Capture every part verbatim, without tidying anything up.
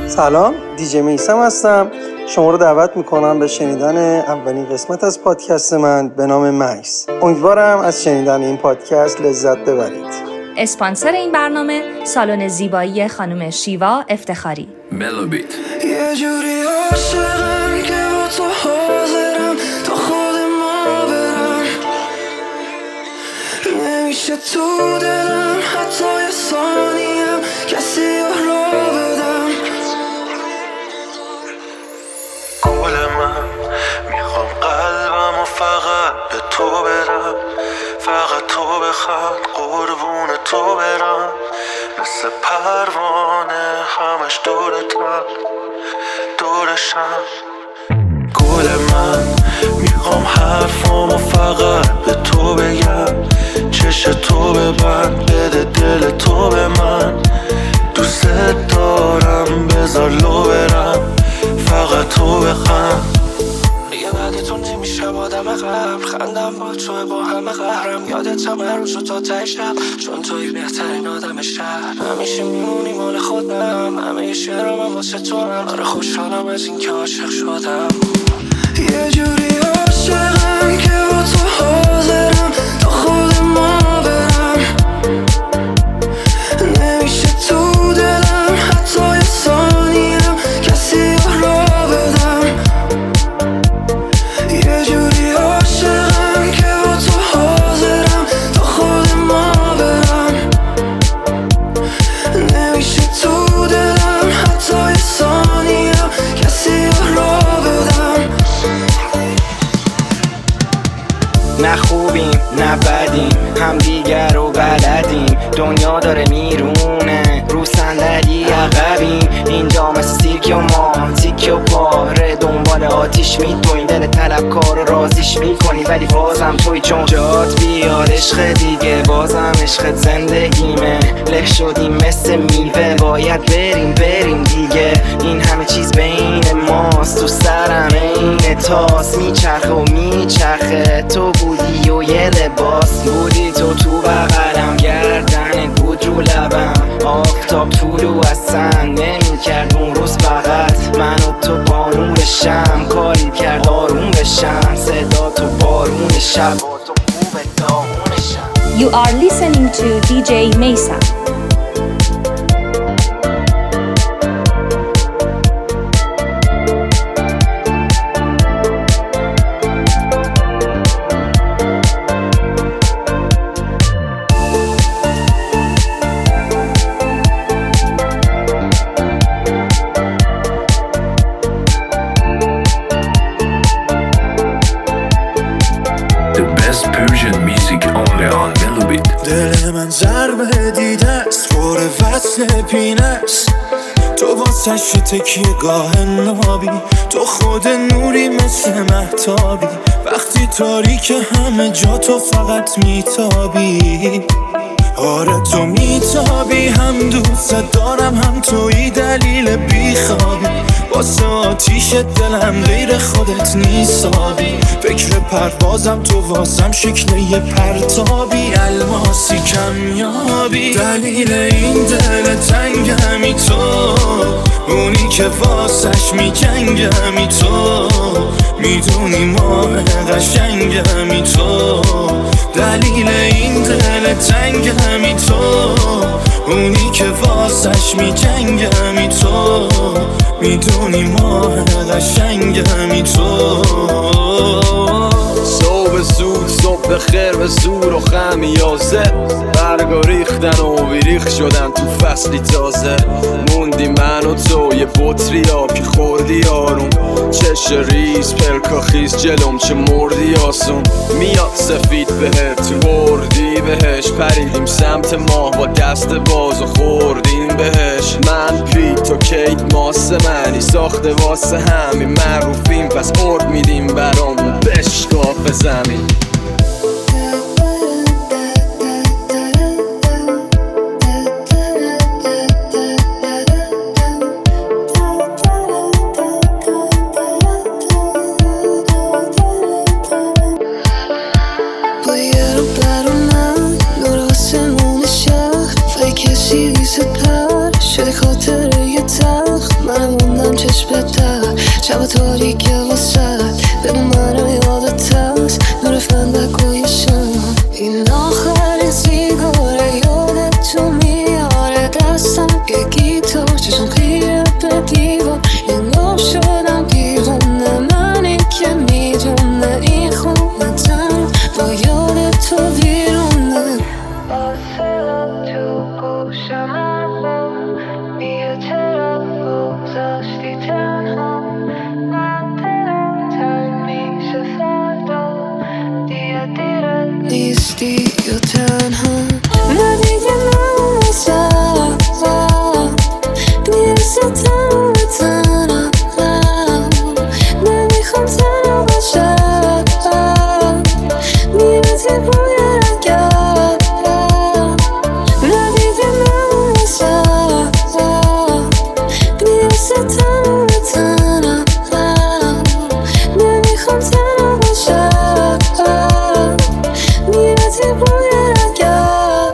سلام، دیجی میثم هستم. شما رو دعوت میکنم به شنیدن اولین قسمت از پادکست من به نام مکس. امیدوارم از شنیدن این پادکست لذت ببرید. اسپانسر این برنامه سالن زیبایی خانم شیوا افتخاری. ملوبیت. یه جوری عاشقم که با تو حاضرم تا خود ما برم، نمیشه تو دلم حتی یه ثانیم کسی را بدم. گل من میخوام قلبم و فقط به تو برم، فقط تو بخواد قربون تو برم، مثل پروانه همش دورتم دورشم. گل من میخوام حرفامو فقط به تو بگم، چش تو ببند بده دل تو به من، دوست دارم بذار لو برم، فقط تو بخند. یه بعد تو نمیشه آدم قبل، خندم با تو با همه قهرم، یادتم هر روز تا ته شب، چون توی بهترین آدم شهر، همیشه میمونی مال خودم، همه شعرام واسه تو هم، آره خوشحالم از این که عاشق شدم. یه جوری عاشقم که با تو حاضرم تا خود ما برم، نمیشه تو دلم حتی یه ثانیم کسی را بدم. یه جوری عاشقم که با تو حاضرم تا خود ما برم، نمیشه تو دلم حتی یه ثانیم کسی را بدم. نه خوبیم نه بدیم، هم دیگر رو بلدیم، دنیا داره میرونه رو صندلی عقبیم، اینجا مثل سیرک و ما تیک و پاره دنبال آتیش میدویم، دل طلبکار رو رازیش میکنی ولی بازم توی جون جات بیار عشق دیگه، بازم عشقت زندگیمه، له شدیم مثل میوه باید بریم بریم دیگه، این همه چیز بین ماست، تو سرم این تاس میچرخه و میچرخه، تو بودی و یه لباس بودی، تو تو بغلم گردنت بود رو لبم، آفتاب طولو اصلا نمی کرد اون روز، فقط من و تو بارون بشم، کاری کرد آروم بشم، صدا تو بارون شب و تو خوب داغون شم. You are listening to دی جی میثم. دل من ضربه دیده است فور وصل پینه است، تو واسش تکیه گاه نابی، تو خود نوری مثل مهتابی، وقتی تاریک همه جا تو فقط میتابی، آره تو میتابی، هم دوست دارم هم توی دلیل بیخوابی، واسه آتیش دلم غیر خودت نیسابی، فکر پروازم تو واسم شکل یه پرتابی، الماسی کمیابی، دلیل این دل تنگمی تو، اونی که واسش میجنگمی تو، میدونی ماه قشنگمی تو، دلیل این دل تنگمی تو، اونی که واسش میجنگمی تو، میدونی ماه قشنگمی تو. صبح زود صبح خیر به زور و خمیازه، برگا ریختن و بیریخ شدن تو فصلی تازه، موندی من و تو یه بطری آبی خوردی آروم، چش ریز پلکا خیز جلوم چه مردی آسون، میاد سفید بهت تو بردی بهش، پریدیم سمت ماه با دست باز و خوردیم بهش، من پی تو کیت ماسه منی ساخته واسه همین معروفیم، پس ارد میدیم برامون بشکاف زمین. شده خاطره یه تخت، من تاریکه واسد بگو منو یادت هست نور فندکوی شما این آخرین سیگاره یادتو میاره دستم یه گیتار چشم خیره به دیوار انگار شدم دیوونه منی که میدونه این خونه تن با یادتو بیرونه آسلم تو گوشم الان بیا چرا گذاشتی تنها من دلم تنگ میشه فردا دیگه دیره نیستی یا تنها نه دیگه نمیشم میرسه تنها به تنها نمیخوام تنها باشم میرسی بوی رنگم نه دیگه نمیشم میرسه تنها به تنها نمیخوام تنها باشم میرسی بوی رنگم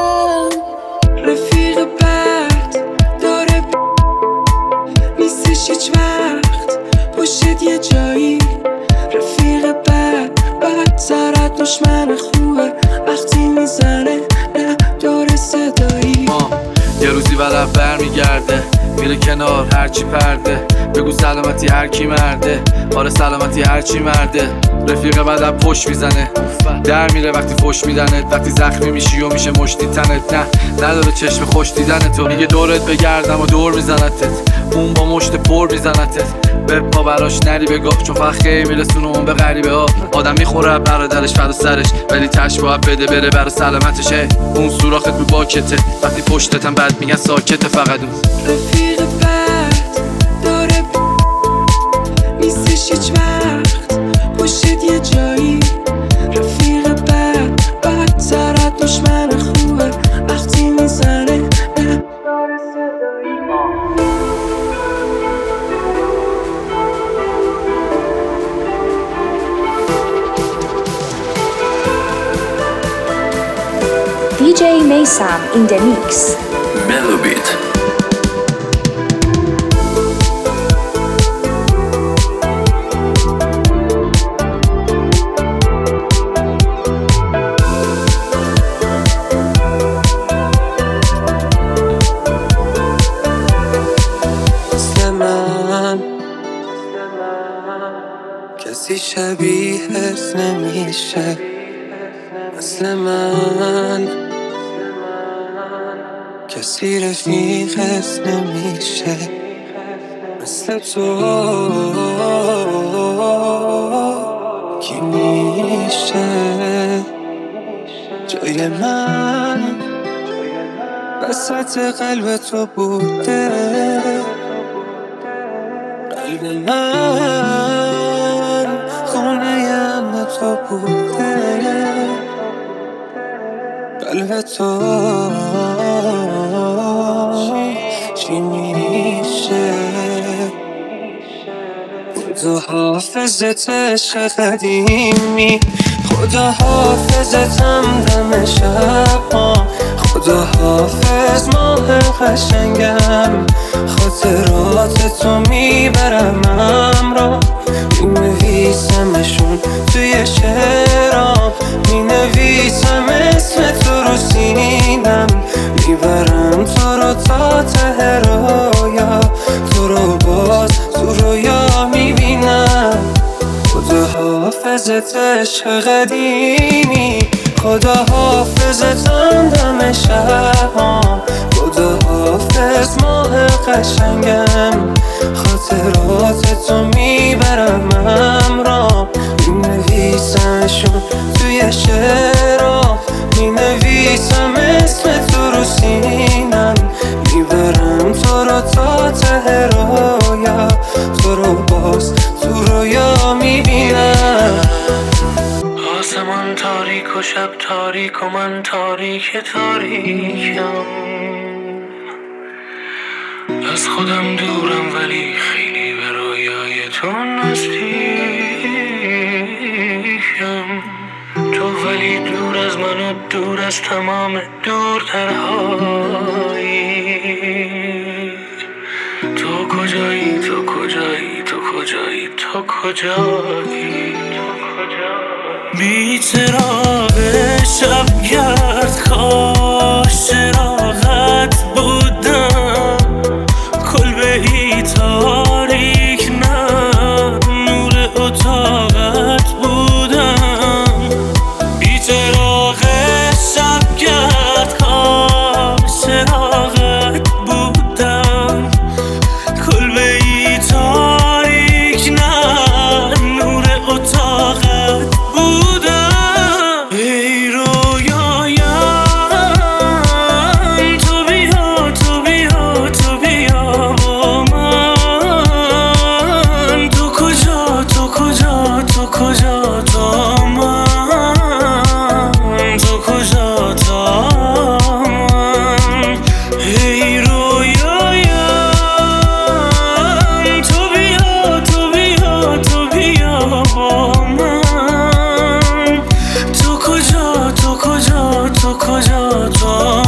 رفیق بد داره نیستش هیچ وقت پشت یه جایی رفیق بد بد سرت دشمن خوبه وقتی میزنه نه داره صدایی یه روزی بعد برمیگرده میره کنار هرچی پرده بگو سلامتی هر کی مرده آره سلامتی هر چی مرده رفیق بعدم پشت میزنه در میره وقتی فوش میدنت وقتی زخمی میشی و میشه مشتی تنت نه نداره چشم خوش دیدن تو میگه دورت بگردم و دور میزنتت اون با مشت پر میزنتت به پا براش نری بگاه چون فقط خیلی میرسونه اون به غریبه ها آدم میخوره برادرش فدا سرش ولی تش باید بده بره برا سلامتشه اون سوراخت رو باکته وقتی پشتتم بعد میگن ساکته فقط اون رفیق بد داره نیستش هیچ وقت پشت یه جایی رفیق بد بد سرت دشمن خوبه وقتی میزنه نه داره صدایی دی جی Maysam in the mix. Melobit. کسی شبیهت نمیشه مثل من کسی رفیقت نمیشه مثل تو کی میشه جای من وسط قلب تو بوده قلب من خونه ام تو بوده قلب تو چی میشه خدا حافظت عشق قدیمی خدا حافظتم دم شب ها خدا حافظ ماه قشنگم خاطرات تو میبرم همراه مینویسمشون توی شعرام مینویسم اسم تو رو سینم میبرم تو رو تا ته رویا تو رو باز تو رویا میبینم خدا حافظت عشق قدیمی خدا حافظتم دم شبام خدا حافظ ماه قشنگم خاطرات تو میبرم همراه مینویسمشون توی شعرام مینویسم اسم تو رو سینم میبرم تو رو تا ته رویا تو رو باز تو رویا میبینم آسمان تاریک و شب تاریک و من تاریک تاریکم از خودم دورم ولی خیلی به رویای تو نزدیکم تو ولی دور از من و دور از تمام دورترهایی تو کجایی تو کجایی تو کجایی تو کجایی بی چراغ شبگرد کاش چراغت بودم کلبه ای تاریک نه نور اتاقت بودم بی چراغ شبگرد کاش چراغت بودم کلبه ای تاریک نه نور اتاقت بودم ای رویایم تو بیا تو بیا تو بیا با من تو کجا تو کجا تو کجا تا من تو کجا تا من ای رویایم تو بیا تو بیا تو بیا با من تو کجا تو کجا تو کجا تا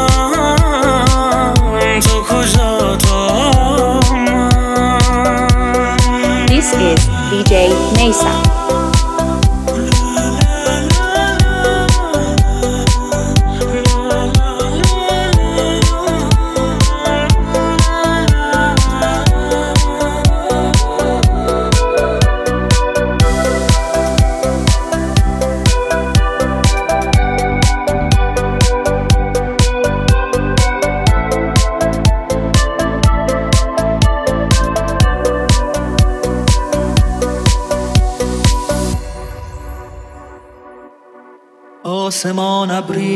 من تو کجا تا من This is دی جی Mesa. آسمان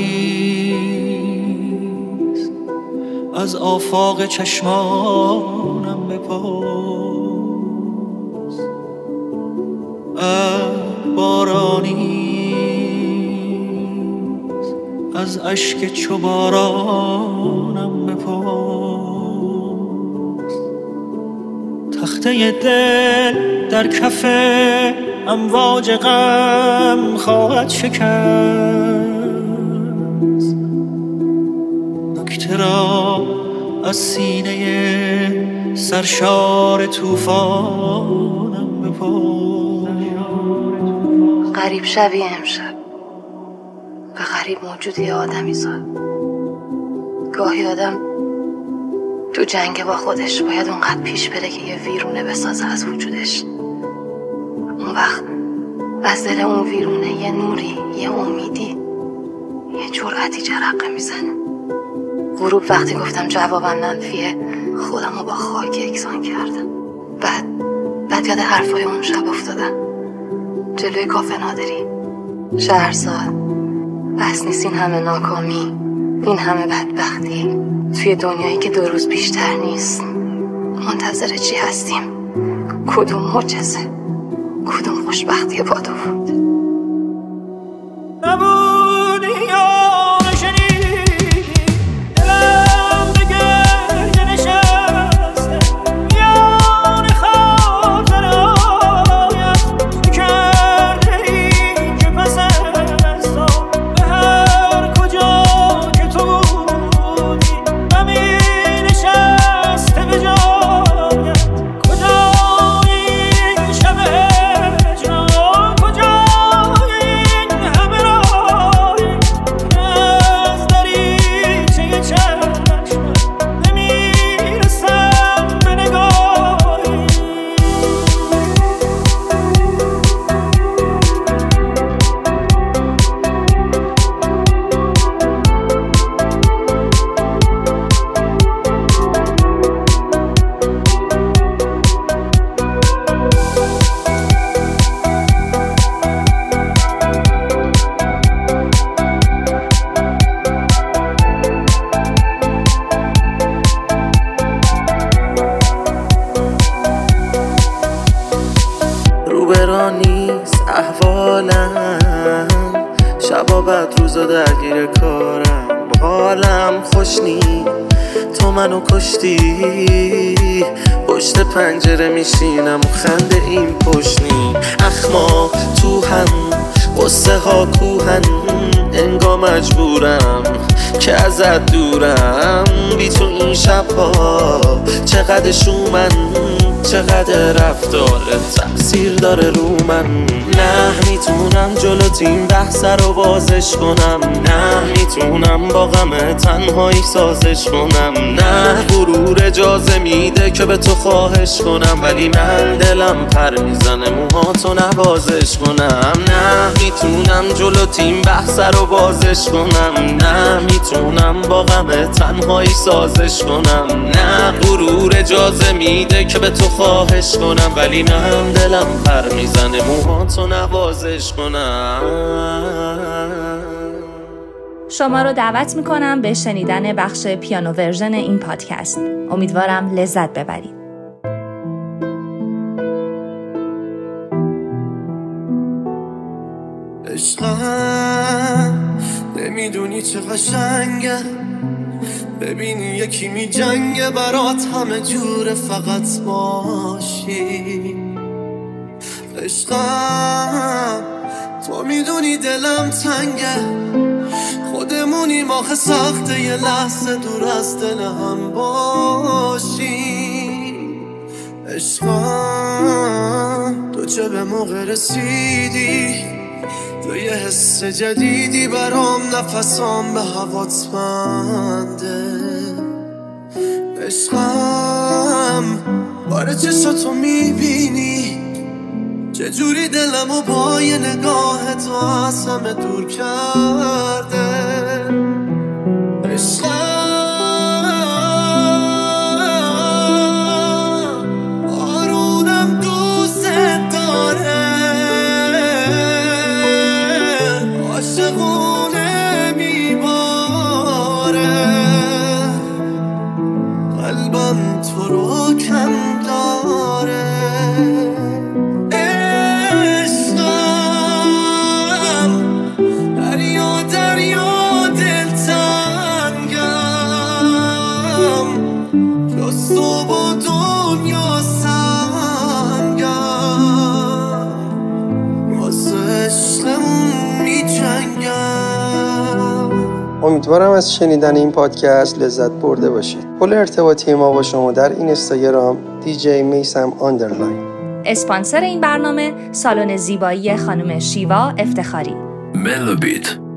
ابریست از آفاق چشمانم بپرس ابر بارانیست از اشک چو بارانم بپرس تخته دل در کف امواج غم خواهد شکست نکته را از سینه سرشار طوفانم بپرس غریب شبیه امشب به غریب موجودی آدمی زاد گاهی آدم تو جنگ با خودش باید اونقدر پیش بره که یه ویرونه بسازه از وجودش اون وقت از دل اون ویرونه یه نوری یه امیدی یه جرأتی جرقه میزنه غروب وقتی گفتم جوابم منفیه خودم رو با خاک یکسان کردم بعد بعد یاد حرفای اون شب افتادم جلوی کافه نادری شهرزاد بس نیست این همه ناکامی این همه بدبختی توی دنیایی که دو روز بیشتر نیست منتظر چی هستیم کدوم معجزه کدوم خوشبختی بادو بود نبودی یا نشنیدی دلم به گرد نشسته میان خاطرهایت کرده ای که پس از تو به هر کجا که تو بودی غمی نشسته به جایت کجا این شب احوالم شبا بعد روزا درگیر کارم با حالم خوش نی تو منو کشتی پشت پنجره میشینم و خنده این پشنی اخما تو هم قصه ها کوهن انگار مجبورم که ازت دورم بی تو این شب ها چقدر شومن، چقدر رفتار تقصیر داره رو من. نه میتونم جلوت این بحث رو بازش کنم، نه میتونم با غم تنهایی سازش کنم. نه غرور اجازه میده که به تو خواهش کنم، ولی من دلم پر میزنه موهاتو نوازش کنم. نه میتونم جلوت این بحث رو بازش کنم، نه میتونم با غم تنهایی سازش کنم. نه غرور اجازه میده که به تو خواهش کنم، ولی من دلم پر میزنه موهاتو نوازش کنم. شما رو دعوت میکنم به شنیدن بخش پیانو ورژن این پادکست. امیدوارم لذت ببرید. عشقم نمیدونی چه قشنگه، ببینی یکی می جنگه برات همه جوره فقط باشی. عشقم تو میدونی دلم تنگه، خودمونیم آخه سخته یه لحظه دور از دل هم باشی. عشقم تو چه به موقع رسیدی، تو یه حس جدیدی برام، نفسام به هوات بنده. عشقم باره چشاتو میبینی چجوری دلمو با یه نگاه تو از همه دور کرده. عشقم آرونم دوست داره، عاشقونه میباره، قلبم تو رو کم داره. امیدوارم از شنیدن این پادکست لذت برده باشید. پل ارتباطی ما با شما در اینستاگرام دی جی میسم آندرلاین. اسپانسر این برنامه سالن زیبایی خانم شیوا افتخاری. ملوبیت